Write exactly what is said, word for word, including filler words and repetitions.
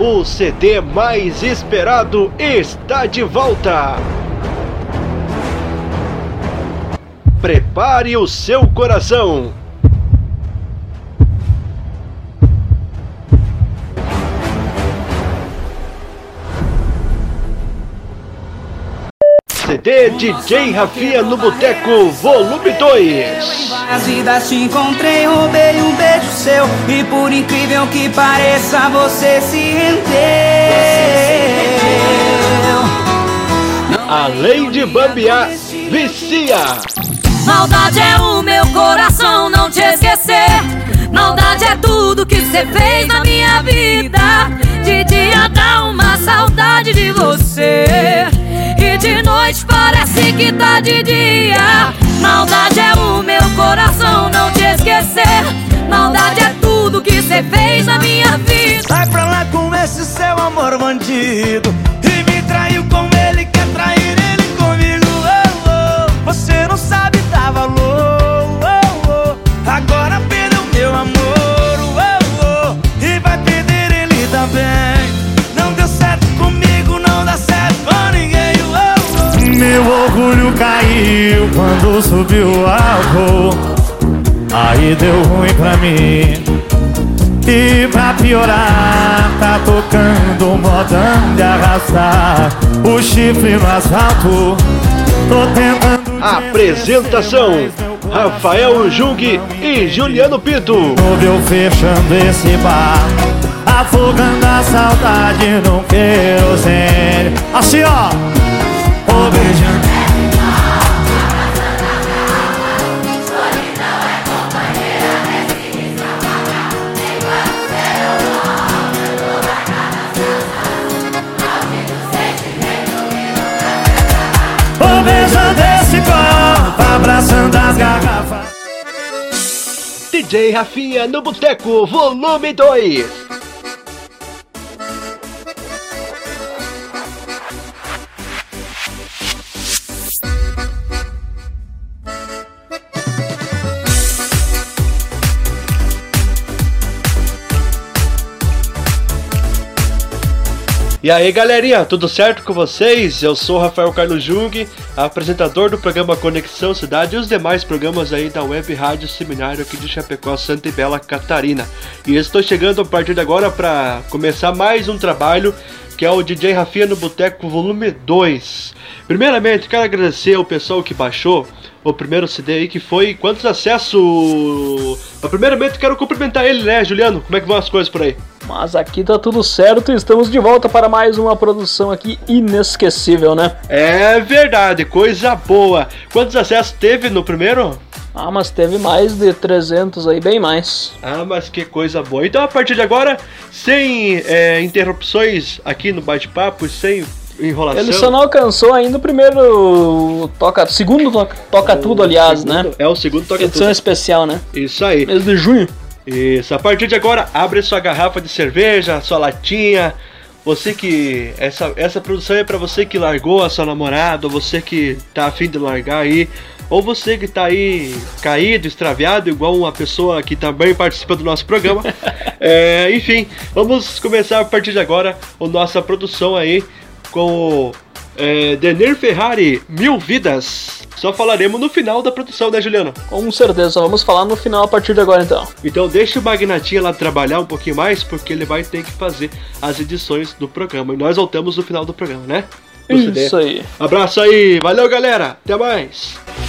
O C D mais esperado está de volta. Prepare o seu coração. C D D J Rafinha no Boteco, volume dois. Várias vidas te encontrei, roubei um beijo seu, e por incrível que pareça, você se rendeu. Além de bambear, vicia. Maldade é o meu coração não te esquecer. Maldade é tudo que cê fez na minha vida. De dia dá uma saudade de você, e de noite parece que tá de dia. Maldade é o meu coração não te esquecer. Maldade é tudo que cê fez na minha vida. Vai pra lá com esse seu amor bandido, e me traiu com ele, quer trair ele comigo. Oh, oh. Você não sabe dar valor, oh, oh. Agora perdeu meu amor, oh, oh. E vai perder ele também. Não deu certo comigo, não dá certo com ninguém, oh, oh. Meu orgulho caiu quando subiu o álcool, aí deu ruim pra mim. E pra piorar, tá tocando modão de arrastar o chifre no asfalto. Tô tentando. Apresentação: Rafael Jung e Juliano Pinto. Eu fechando esse bar, afogando a saudade no querosene. Assim ó, ô beijando. Beijando esse copo, abraçando as garrafas. D J Rafinha no Boteco, volume dois. E aí galerinha, tudo certo com vocês? Eu sou Rafael Carlos Jung, apresentador do programa Conexão Cidade e os demais programas aí da Web Rádio Seminário aqui de Chapecó, Santa e Bela Catarina. E estou chegando a partir de agora para começar mais um trabalho, que é o D J Rafinha no Boteco volume dois. Primeiramente, quero agradecer ao pessoal que baixou o primeiro C D aí, que foi quantos acessos? Primeiramente, quero cumprimentar ele, né, Juliano? Como é que vão as coisas por aí? Mas aqui tá tudo certo e estamos de volta para mais uma produção aqui inesquecível, né? É verdade, coisa boa. Quantos acessos teve no primeiro? Ah, mas teve mais de trezentos aí, bem mais. Ah, mas que coisa boa. Então, a partir de agora, sem é, interrupções aqui no bate-papo, sem enrolação. Ele só não alcançou ainda o primeiro toca, segundo toca, toca tudo, aliás, segundo, né? É o segundo toca Edição tudo. Edição especial, né? Isso aí. Mês de junho. Isso, a partir de agora, abre sua garrafa de cerveja, sua latinha. Você que... Essa, essa produção é pra você que largou a sua namorada, ou você que tá afim de largar aí, ou você que tá aí caído, extraviado, igual uma pessoa que também participa do nosso programa. é, enfim, vamos começar a partir de agora a nossa produção aí com é, Denir Ferrari, Mil Vidas. Só falaremos no final da produção, né, Juliano? Com certeza, vamos falar no final a partir de agora, então. Então deixa o Magnatinha lá trabalhar um pouquinho mais, porque ele vai ter que fazer as edições do programa. E nós voltamos no final do programa, né? No Isso C D. aí. Abraço aí, valeu galera, até mais!